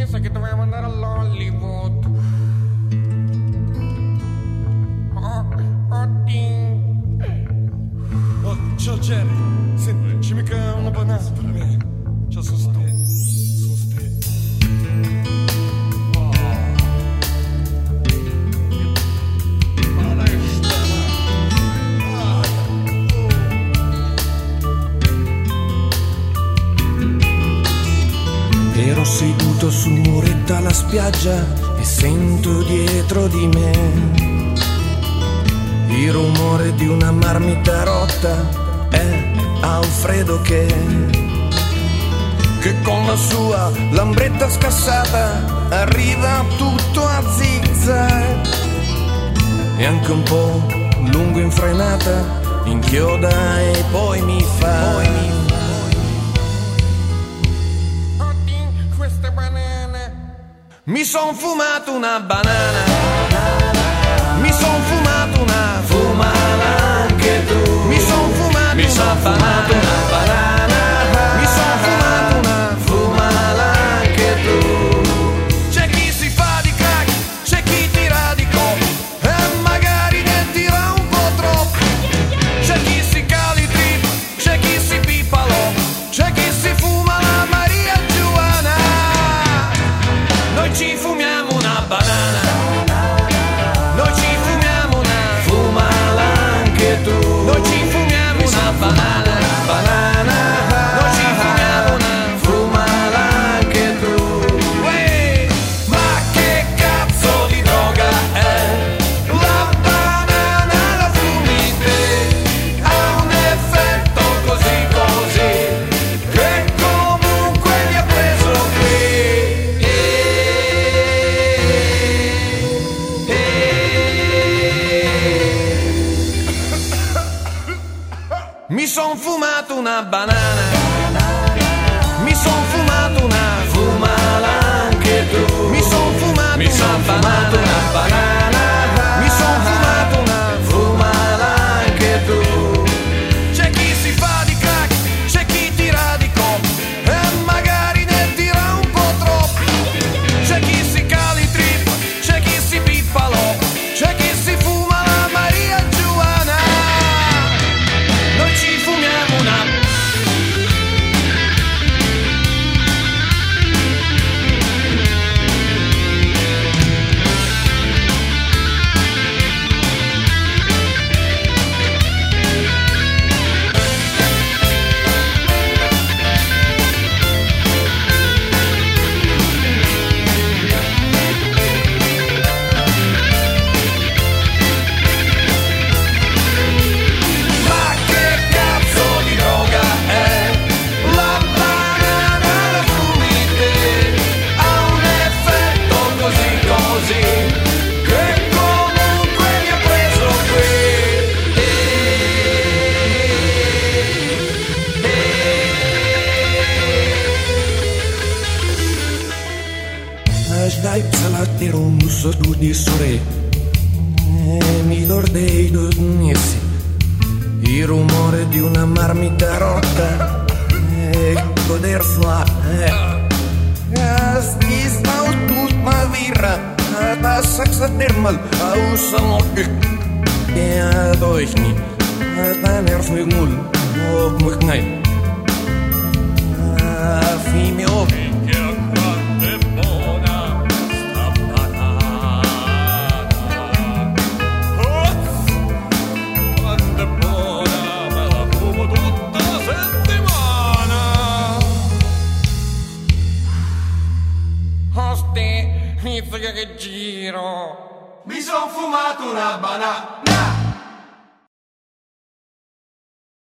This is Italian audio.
sa che dovevamo andare all'Hollywood. Oh, ciao Jerry. Senti, ci mica una banana per me. Ciao, sono ste. Ero seduto sul muretto alla spiaggia e sento dietro di me il rumore di una marmita rotta. È Alfredo che con la sua lambretta scassata arriva tutto a zigzag e anche un po' lungo in frenata, inchioda e poi mi fa. Mi son fumato una banana, mi son fumato una, fumala anche tu. Mi son fumato una banana, mi son fumato una, fumala anche tu. C'è chi si fa di crack, c'è chi tira di coke e magari ne tira un po' troppo. C'è chi si cali trip, c'è chi si pipa l'uomo, c'è chi si fuma la Maria Giuana. Noi ci fumiamo una banana, noi ci fumiamo una, fumala anche tu. Noi ci fumiamo una banana, noi ci fumiamo una, fumala anche tu. Uè, ma che cazzo di droga è? La banana la fumi te, ha un effetto così che comunque mi ha preso qui. Mi son fumato una banana, mi son fumato una, fumala anche tu. Mi son fumato una banana, mi son fumato una, fumala anche tu. C'è chi si fa di crack, c'è chi tira di coke e magari ne tira un po' troppo. C'è chi si cali trip, c'è chi si pippa l'uomo, c'è chi si fuma la Maria Giuana. Noi ci fumiamo una. Ma che cazzo di droga è? La banana la fumi te, ha un effetto così che comunque mi ha preso qui. Dai salati rumbusso tu di sore mi dordei dormissi il rumore di una marmita rotta e godersela. Sti stau tut ma virra da saxa termal ausamok ja durch ni da nerv mig mul og mig nej fi mi ok. Inizia che giro. Mi son fumato una banana.